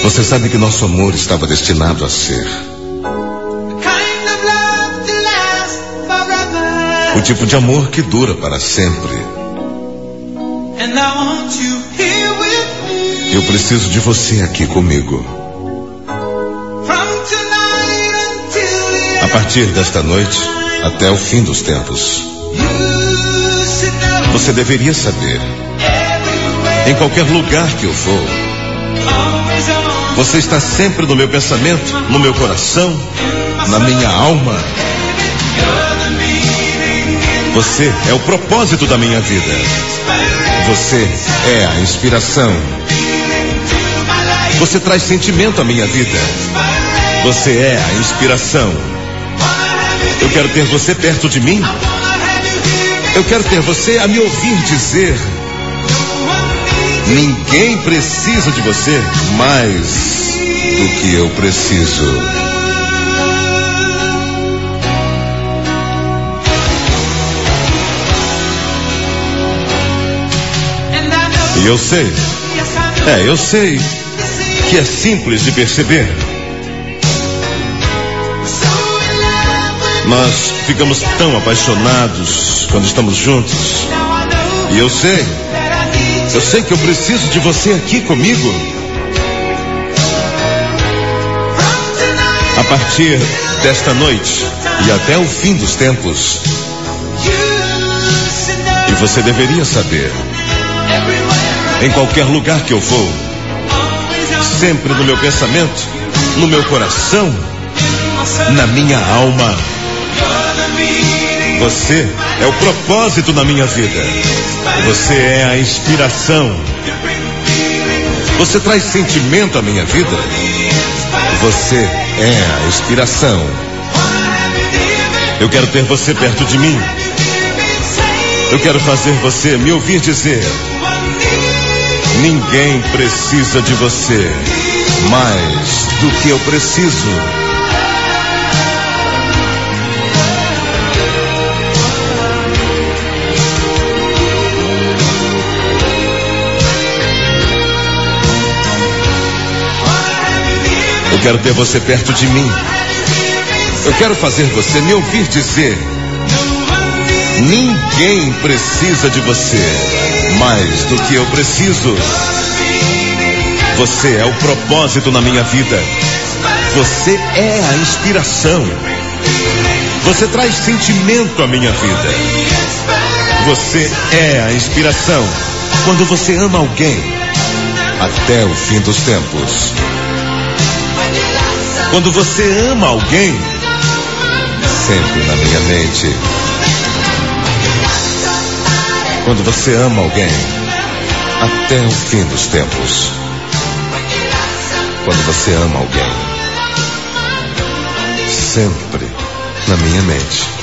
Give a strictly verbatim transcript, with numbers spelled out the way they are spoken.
Você sabe que nosso amor estava destinado a ser o tipo de amor que dura para sempre. Eu preciso de você aqui comigo. A partir desta noite, até o fim dos tempos. Você deveria saber. Em qualquer lugar que eu for, você está sempre no meu pensamento, no meu coração, na minha alma. Você é o propósito da minha vida. Você é a inspiração. Você traz sentimento à minha vida. Você é a inspiração. Eu quero ter você perto de mim. Eu quero ter você a me ouvir dizer: ninguém precisa de você mais do que eu preciso. E eu sei, é, eu sei que é simples de perceber. Nós ficamos tão apaixonados quando estamos juntos. E eu sei, eu sei que eu preciso de você aqui comigo. A partir desta noite e até o fim dos tempos. E você deveria saber. Em qualquer lugar que eu for, sempre no meu pensamento, no meu coração, na minha alma. Você é o propósito da minha vida. Você é a inspiração. Você traz sentimento à minha vida. Você é a inspiração. Eu quero ter você perto de mim. Eu quero fazer você me ouvir dizer: ninguém precisa de você mais do que eu preciso. Eu quero ter você perto de mim. Eu quero fazer você me ouvir dizer: ninguém precisa de você mais do que eu preciso. Você é o propósito na minha vida. Você é a inspiração. Você traz sentimento à minha vida. Você é a inspiração. Quando você ama alguém, até o fim dos tempos. Quando você ama alguém, sempre na minha mente. Quando você ama alguém, até o fim dos tempos. Quando você ama alguém, sempre na minha mente.